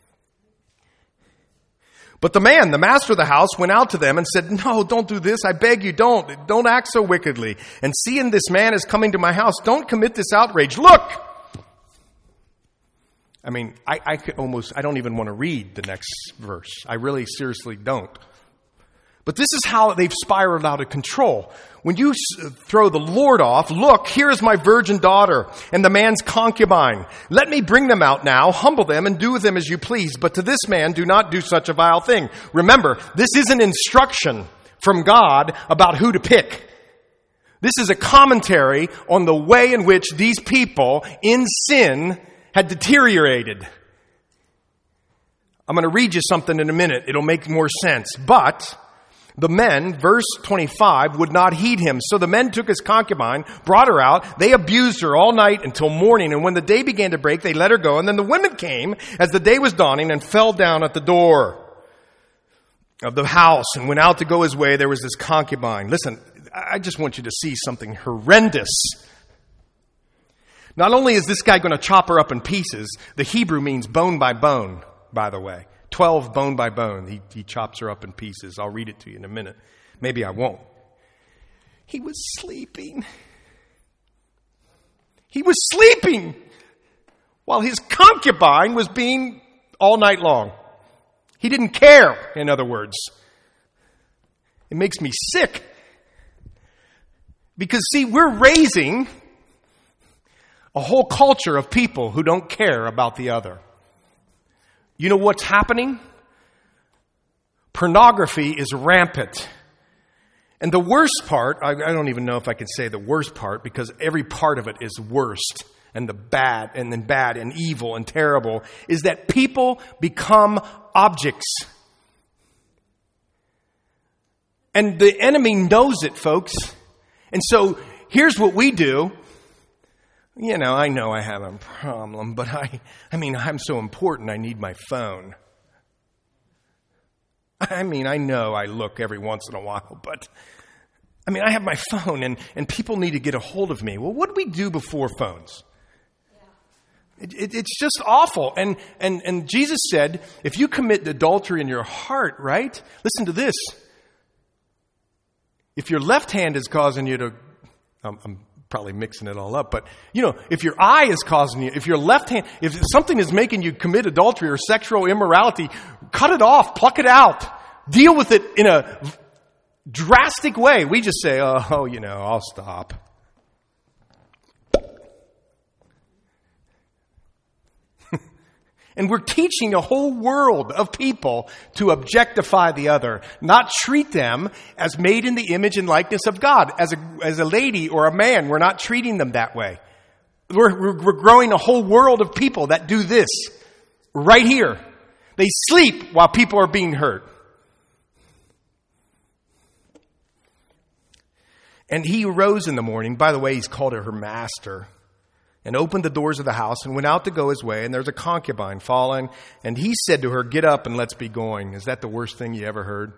But the man, the master of the house, went out to them and said, "No, don't do this. I beg you, don't. Don't act so wickedly. And seeing this man is coming to my house, don't commit this outrage. Look!" I mean, I, I could almost, I don't even want to read the next verse. I really seriously don't. But this is how they've spiraled out of control. When you throw the Lord off, "Look, here is my virgin daughter and the man's concubine. Let me bring them out now, humble them, and do with them as you please. But to this man, do not do such a vile thing." Remember, this is an instruction from God about who to pick. This is a commentary on the way in which these people in sin had deteriorated. I'm going to read you something in a minute. It'll make more sense. But the men, verse twenty-five, would not heed him. So the men took his concubine, brought her out. They abused her all night until morning. And when the day began to break, they let her go. And then the women came as the day was dawning and fell down at the door of the house and went out to go his way. There was this concubine. Listen, I just want you to see something horrendous. Not only is this guy going to chop her up in pieces, the Hebrew means bone by bone, by the way. Twelve bone by bone. He, he chops her up in pieces. I'll read it to you in a minute. Maybe I won't. He was sleeping. He was sleeping while his concubine was being all night long. He didn't care, in other words. It makes me sick. Because, see, we're raising a whole culture of people who don't care about the other. You know what's happening? Pornography is rampant. And the worst part, I, I don't even know if I can say the worst part, because every part of it is worst, and the bad, and then bad, and evil, and terrible, is that people become objects. And the enemy knows it, folks. And so, here's what we do. You know, I know I have a problem, but I, I mean, I'm so important, I need my phone. I mean, I know I look every once in a while, but I mean, I have my phone and, and people need to get a hold of me. Well, what did we do before phones? It, it, it's just awful. And, and, and Jesus said, if you commit adultery in your heart, right? Listen to this. If your left hand is causing you to, um, I'm probably mixing it all up, but you know, if your eye is causing you, if your left hand, if something is making you commit adultery or sexual immorality, cut it off, pluck it out, deal with it in a drastic way. We just say, oh, oh you know, I'll stop. And we're teaching a whole world of people to objectify the other, not treat them as made in the image and likeness of God. As a, as a lady or a man, we're not treating them that way. We're, we're, we're growing a whole world of people that do this right here. They sleep while people are being hurt. And he arose in the morning. By the way, he's called her her master. And opened the doors of the house and went out to go his way. And there's a concubine fallen. And he said to her, get up and let's be going. Is that the worst thing you ever heard?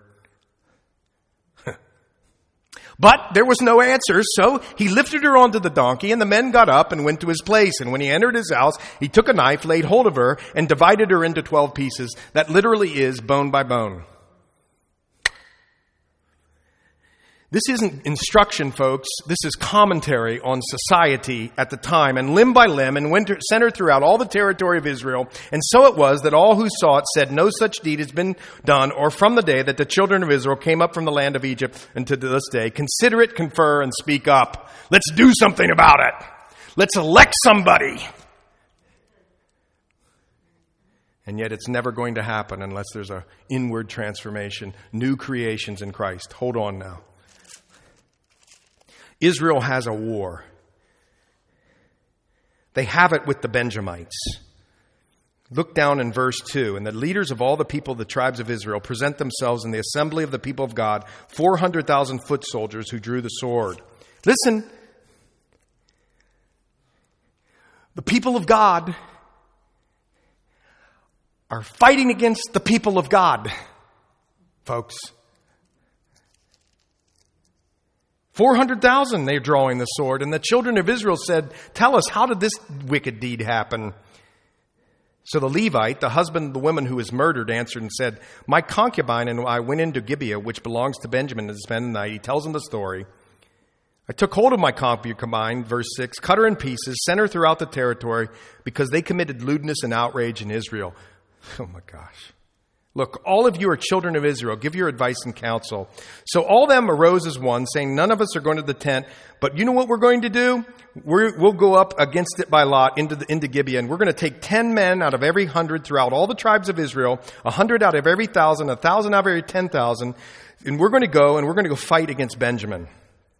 But there was no answer. So he lifted her onto the donkey. And the men got up and went to his place. And when he entered his house, he took a knife, laid hold of her, and divided her into twelve pieces. That literally is bone by bone. This isn't instruction, folks. This is commentary on society at the time. And limb by limb, and went sent her throughout all the territory of Israel. And so it was that all who saw it said, no such deed has been done, or from the day that the children of Israel came up from the land of Egypt unto this day. Consider it, confer, and speak up. Let's do something about it. Let's elect somebody. And yet it's never going to happen unless there's an inward transformation, new creations in Christ. Hold on now. Israel has a war. They have it with the Benjamites. Look down in verse two. And the leaders of all the people of the tribes of Israel present themselves in the assembly of the people of God, four hundred thousand foot soldiers who drew the sword. Listen. The people of God are fighting against the people of God, folks. four hundred thousand, they're drawing the sword. And the children of Israel said, tell us, how did this wicked deed happen? So the Levite, the husband of the woman who was murdered, answered and said, my concubine and I went into Gibeah, which belongs to Benjamin, to spend the night. He tells them the story. I took hold of my concubine, verse six, cut her in pieces, sent her throughout the territory, because they committed lewdness and outrage in Israel. Oh my gosh. Look, all of you are children of Israel. Give your advice and counsel. So all of them arose as one, saying, none of us are going to the tent. But you know what we're going to do? We're, we'll go up against it by lot into, the, into Gibeah. And we're going to take ten men out of every hundred throughout all the tribes of Israel, a hundred out of every thousand, a thousand out of every ten thousand. And we're going to go and we're going to go fight against Benjamin.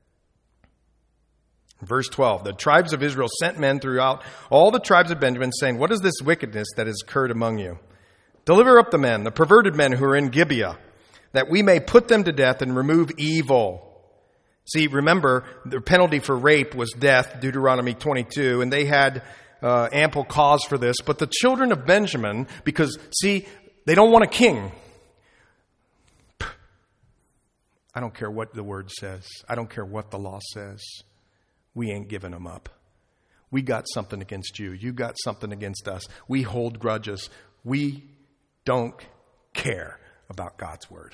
Verse twelve, the tribes of Israel sent men throughout all the tribes of Benjamin, saying, what is this wickedness that has occurred among you? Deliver up the men, the perverted men who are in Gibeah, that we may put them to death and remove evil. See, remember, the penalty for rape was death, Deuteronomy twenty-two, and they had uh, ample cause for this. But the children of Benjamin, because, see, they don't want a king. I don't care what the word says. I don't care what the law says. We ain't giving them up. We got something against you. You got something against us. We hold grudges. We don't care about God's word.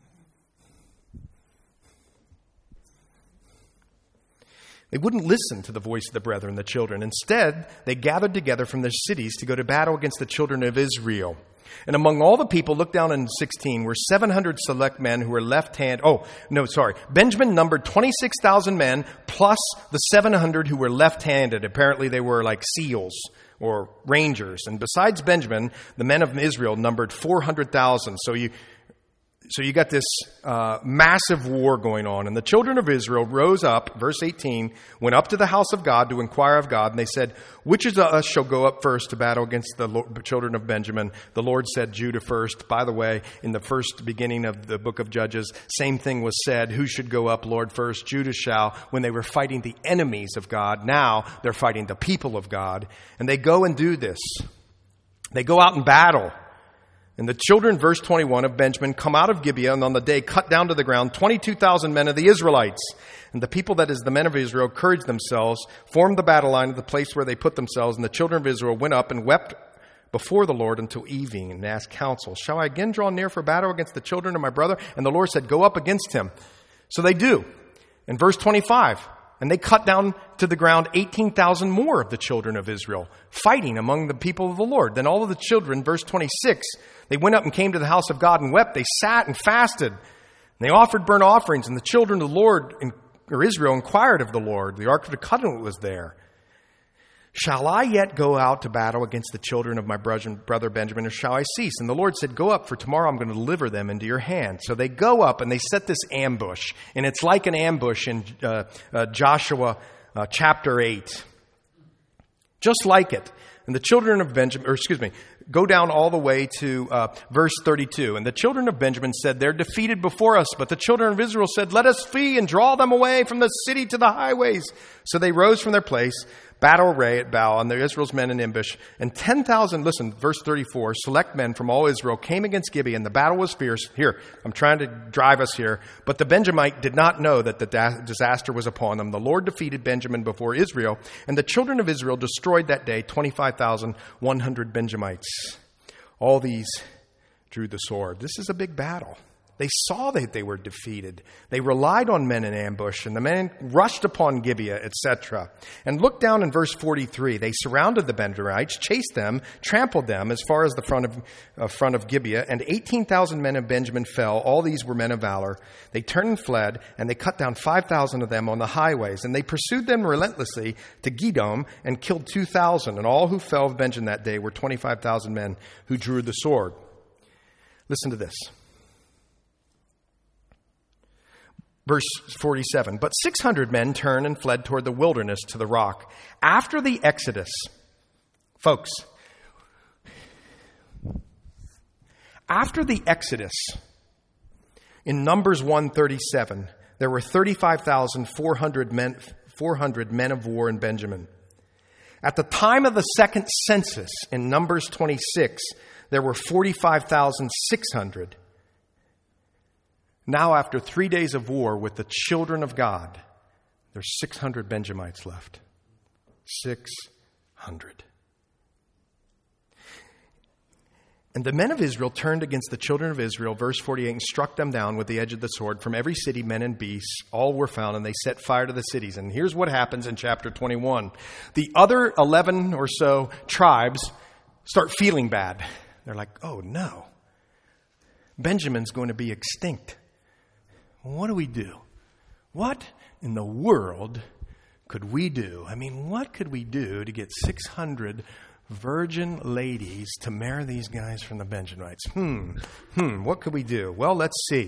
They wouldn't listen to the voice of the brethren, the children. Instead, they gathered together from their cities to go to battle against the children of Israel. And among all the people, look down in sixteen, were seven hundred select men who were left-hand. Oh, no, sorry. Benjamin numbered twenty-six thousand men plus the seven hundred who were left-handed. Apparently they were like seals or rangers. And besides Benjamin, the men of Israel numbered four hundred thousand. So you so you got this uh, massive war going on. And the children of Israel rose up, verse eighteen, went up to the house of God to inquire of God. And they said, which of us shall go up first to battle against the children of Benjamin? The Lord said, Judah first. By the way, in the first beginning of the book of Judges, same thing was said. Who should go up, Lord, first? Judah shall. When they were fighting the enemies of God, now they're fighting the people of God. And they go and do this. They go out and battle. And the children, verse twenty-one, of Benjamin come out of Gibeah, and on the day cut down to the ground twenty-two thousand men of the Israelites. And the people, that is the men of Israel, encouraged themselves, formed the battle line at the place where they put themselves. And the children of Israel went up and wept before the Lord until evening, and asked counsel. Shall I again draw near for battle against the children of my brother? And the Lord said, go up against him. So they do. In verse twenty-five, and they cut down to the ground eighteen thousand more of the children of Israel, fighting among the people of the Lord. Then all of the children, verse twenty-six, they went up and came to the house of God and wept. They sat and fasted. And they offered burnt offerings. And the children of the Lord, or Israel, inquired of the Lord. The ark of the covenant was there. Shall I yet go out to battle against the children of my brother Benjamin, or shall I cease? And the Lord said, go up, for tomorrow I'm going to deliver them into your hand. So they go up and they set this ambush. And it's like an ambush in uh, uh, Joshua uh, chapter eight. Just like it. And the children of Benjamin, or excuse me, go down all the way to uh, verse thirty-two. And the children of Benjamin said, they're defeated before us. But the children of Israel said, let us flee and draw them away from the city to the highways. So they rose from their place, battle array at bow, and the Israel's men in ambush. And ten thousand, listen, verse thirty-four, select men from all Israel came against Gibeah, and the battle was fierce. Here, I'm trying to drive us here. But the Benjamite did not know that the da- disaster was upon them. The Lord defeated Benjamin before Israel, and the children of Israel destroyed that day twenty-five thousand one hundred Benjamites. All these drew the sword. This is a big battle. They saw that they were defeated. They relied on men in ambush, and the men rushed upon Gibeah, et cetera. And look down in verse forty-three. They surrounded the Benjamites, chased them, trampled them as far as the front of uh, front of Gibeah, and eighteen thousand men of Benjamin fell. All these were men of valor. They turned and fled, and they cut down five thousand of them on the highways. And they pursued them relentlessly to Gidom and killed two thousand. And all who fell of Benjamin that day were twenty-five thousand men who drew the sword. Listen to this. Verse forty-seven, but six hundred men turned and fled toward the wilderness to the rock. After the Exodus, folks, after the Exodus, in Numbers one thirty-seven, there were thirty-five thousand four hundred men, four hundred men of war in Benjamin. At the time of the second census, in Numbers twenty-six, there were forty-five thousand six hundred. Now, after three days of war with the children of God, there's six hundred Benjamites left. six hundred. And the men of Israel turned against the children of Israel, verse forty-eight, and struck them down with the edge of the sword. From every city, men and beasts, all were found, and they set fire to the cities. And here's what happens in chapter twenty-one. The other eleven or so tribes start feeling bad. They're like, oh no, Benjamin's going to be extinct. What do we do? What in the world could we do? I mean, what could we do to get six hundred virgin ladies to marry these guys from the Benjamites? Hmm, hmm, what could we do? Well, let's see.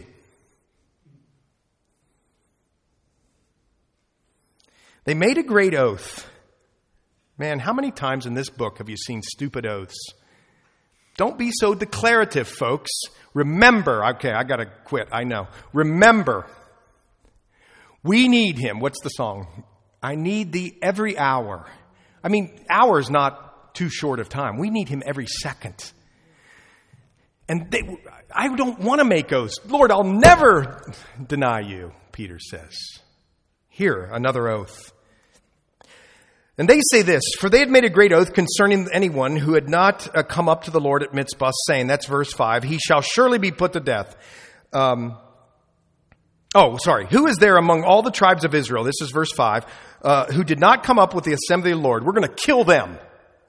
They made a great oath. Man, how many times in this book have you seen stupid oaths? Don't be so declarative, folks. Remember, okay, I gotta quit, I know. Remember, we need him. What's the song? I need thee every hour. I mean, hour is not too short of time. We need him every second. And they, I don't want to make oaths. Lord, I'll never deny you, Peter says. Here, another oath. And they say this, for they had made a great oath concerning anyone who had not uh, come up to the Lord at Mitzpah, saying, that's verse five, he shall surely be put to death. Um, oh, sorry. Who is there among all the tribes of Israel, this is verse five, uh, who did not come up with the assembly of the Lord? We're going to kill them.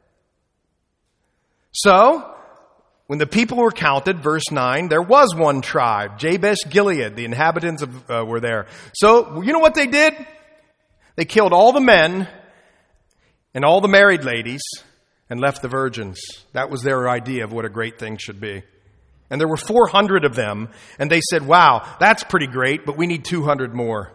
So, when the people were counted, verse nine, there was one tribe, Jabesh Gilead, the inhabitants of, uh, were there. So, you know what they did? They killed all the men and all the married ladies, and left the virgins. That was their idea of what a great thing should be. And there were four hundred of them, and they said, wow, that's pretty great, but we need two hundred more.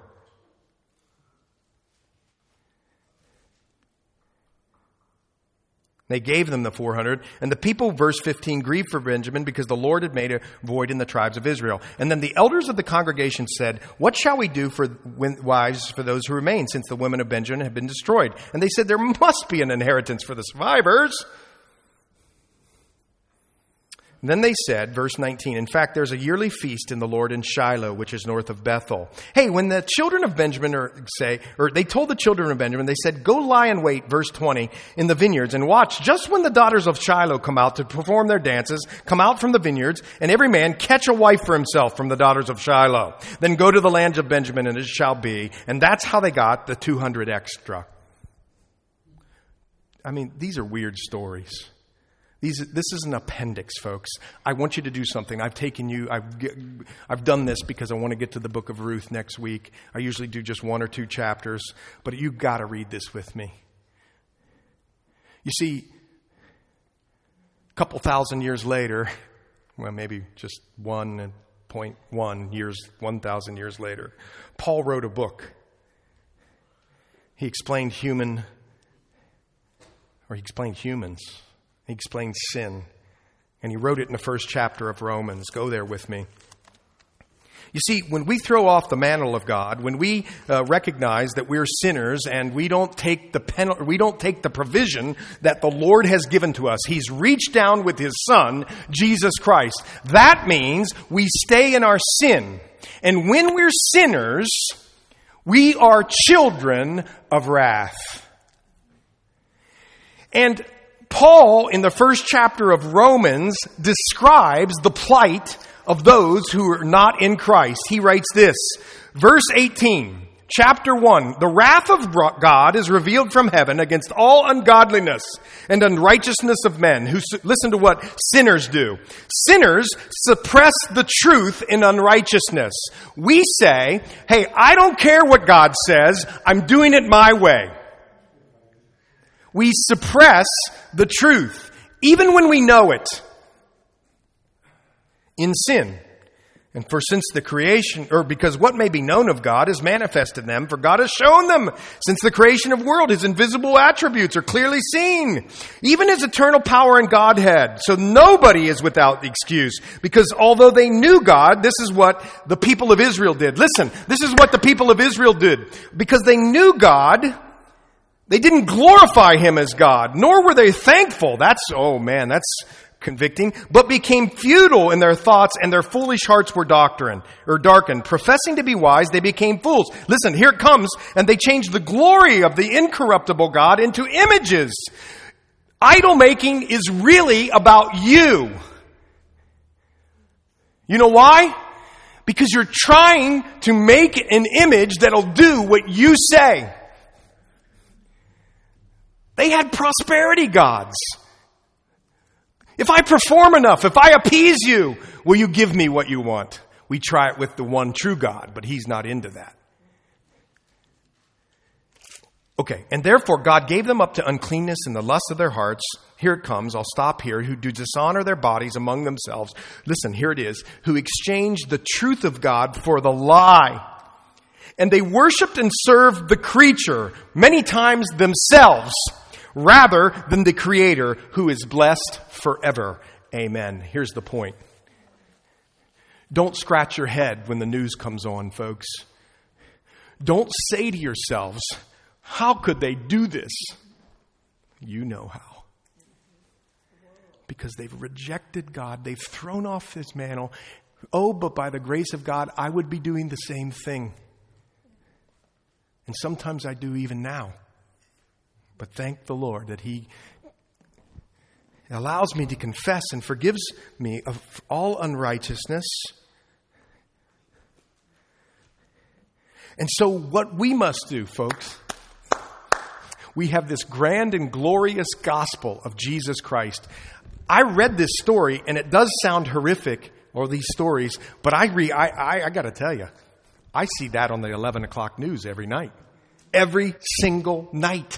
They gave them the four hundred, and the people, verse fifteen, grieved for Benjamin because the Lord had made a void in the tribes of Israel. And then the elders of the congregation said, what shall we do for wives for those who remain, since the women of Benjamin have been destroyed? And they said, there must be an inheritance for the survivors. Then they said, verse nineteen, in fact, there's a yearly feast in the Lord in Shiloh, which is north of Bethel. Hey, when the children of Benjamin are, say, or they told the children of Benjamin, they said, go lie in wait, verse twenty, in the vineyards and watch just when the daughters of Shiloh come out to perform their dances, come out from the vineyards, and every man catch a wife for himself from the daughters of Shiloh. Then go to the land of Benjamin, and it shall be. And that's how they got the two hundred extra. I mean, these are weird stories. These, this is an appendix, folks. I want you to do something. I've taken you, I've, I've done this because I want to get to the book of Ruth next week. I usually do just one or two chapters, but you've got to read this with me. You see, a couple thousand years later, well, maybe just one point one years, one thousand years later, Paul wrote a book. He explained human, or he explained humans. He explained sin, and he wrote it in the first chapter of Romans. Go there with me. You see, when we throw off the mantle of God, when we uh, recognize that we're sinners and we don't take the penalty, we don't take the provision that the Lord has given to us. He's reached down with His Son, Jesus Christ. That means we stay in our sin. And when we're sinners, we are children of wrath. And Paul, in the first chapter of Romans, describes the plight of those who are not in Christ. He writes this, verse eighteen, chapter one, the wrath of God is revealed from heaven against all ungodliness and unrighteousness of men who, listen to what sinners do. Sinners suppress the truth in unrighteousness. We say, hey, I don't care what God says, I'm doing it my way. We suppress the truth, even when we know it, in sin. And for since the creation, or because what may be known of God is manifest in them, for God has shown them, since the creation of the world, His invisible attributes are clearly seen, even His eternal power and Godhead. So nobody is without excuse, because although they knew God, this is what the people of Israel did. Listen, this is what the people of Israel did. Because they knew God, they didn't glorify Him as God, nor were they thankful. That's, oh man, that's convicting. But became futile in their thoughts, and their foolish hearts were doctrine, or darkened. Professing to be wise, they became fools. Listen, here it comes. And they changed the glory of the incorruptible God into images. Idol making is really about you. You know why? Because you're trying to make an image that'll do what you say. They had prosperity gods. If I perform enough, if I appease you, will you give me what you want? We try it with the one true God, but He's not into that. Okay, and therefore God gave them up to uncleanness and the lust of their hearts. Here it comes, I'll stop here. Who do dishonor their bodies among themselves. Listen, here it is. Who exchanged the truth of God for the lie. And they worshiped and served the creature, many times themselves, rather than the Creator, who is blessed forever. Amen. Here's the point. Don't scratch your head when the news comes on, folks. Don't say to yourselves, how could they do this? You know how. Because they've rejected God. They've thrown off His mantle. Oh, but by the grace of God, I would be doing the same thing. And sometimes I do even now. But thank the Lord that He allows me to confess and forgives me of all unrighteousness. And so what we must do, folks, we have this grand and glorious gospel of Jesus Christ. I read this story, and it does sound horrific, or these stories, but I re, I, I, I got to tell you, I see that on the eleven o'clock news every night. Every single night.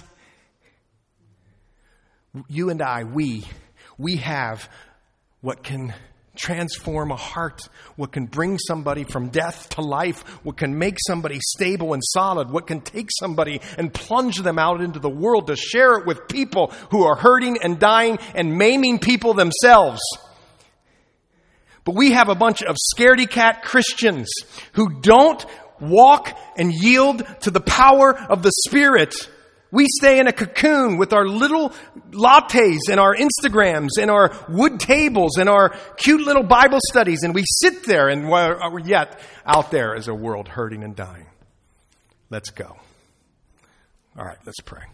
You and I, we, we have what can transform a heart, what can bring somebody from death to life, what can make somebody stable and solid, what can take somebody and plunge them out into the world to share it with people who are hurting and dying and maiming people themselves. But we have a bunch of scaredy-cat Christians who don't walk and yield to the power of the Spirit. We stay in a cocoon with our little lattes and our Instagrams and our wood tables and our cute little Bible studies, and we sit there, and we're yet out there is a world hurting and dying. Let's go. All right, let's pray.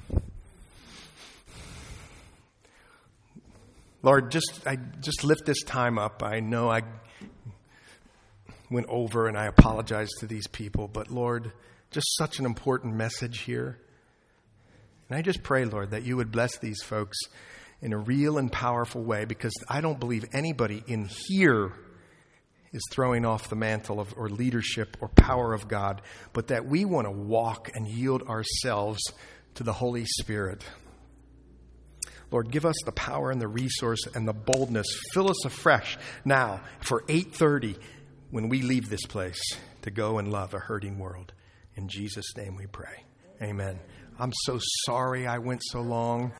Lord, just I just lift this time up. I know I went over, and I apologize to these people, but Lord, just such an important message here. And I just pray, Lord, that you would bless these folks in a real and powerful way, because I don't believe anybody in here is throwing off the mantle of or leadership or power of God, but that we want to walk and yield ourselves to the Holy Spirit. Lord, give us the power and the resource and the boldness. Fill us afresh now for eight thirty when we leave this place to go and love a hurting world. In Jesus' name we pray. Amen. I'm so sorry I went so long.